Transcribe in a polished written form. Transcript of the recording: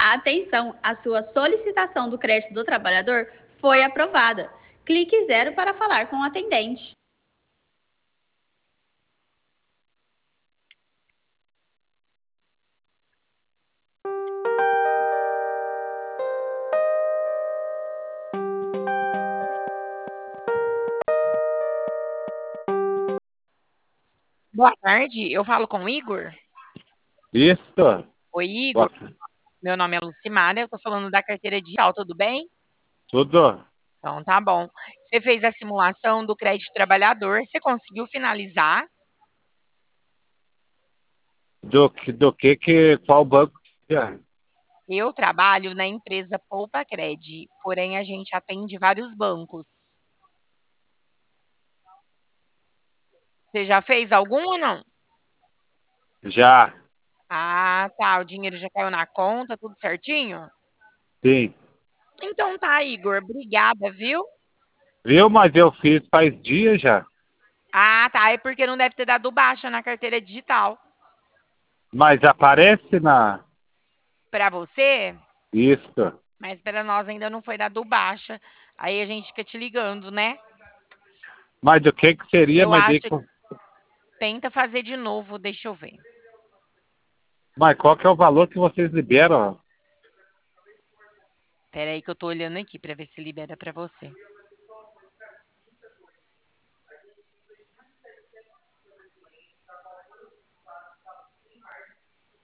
Atenção, a sua solicitação do crédito do trabalhador foi aprovada. Clique 0 para falar com o atendente. Boa tarde, eu falo com o Igor. Isso. Oi, Igor. Bota. Meu nome é Lucimara, eu tô falando da carteira digital, tudo bem? Tudo. Então tá bom. Você fez a simulação do crédito trabalhador, você conseguiu finalizar? Qual banco que é? Eu trabalho na empresa Poupa Cred, porém a gente atende vários bancos. Você já fez algum ou não? Já, Ah, tá. O dinheiro já caiu na conta, tudo certinho? sim. Então tá, Igor. Obrigada, viu? Viu? Mas eu fiz faz dias já. Ah, tá. É porque não deve ter dado baixa na carteira digital. Mas aparece na. Para você, Isso. mas para nós ainda não foi dado baixa. Aí a gente fica te ligando, né? Mas do que seria? Eu acho que tenta fazer de novo, deixa eu ver. Mas qual que é o valor que vocês liberam? Espera aí que eu tô olhando aqui para ver se libera para você.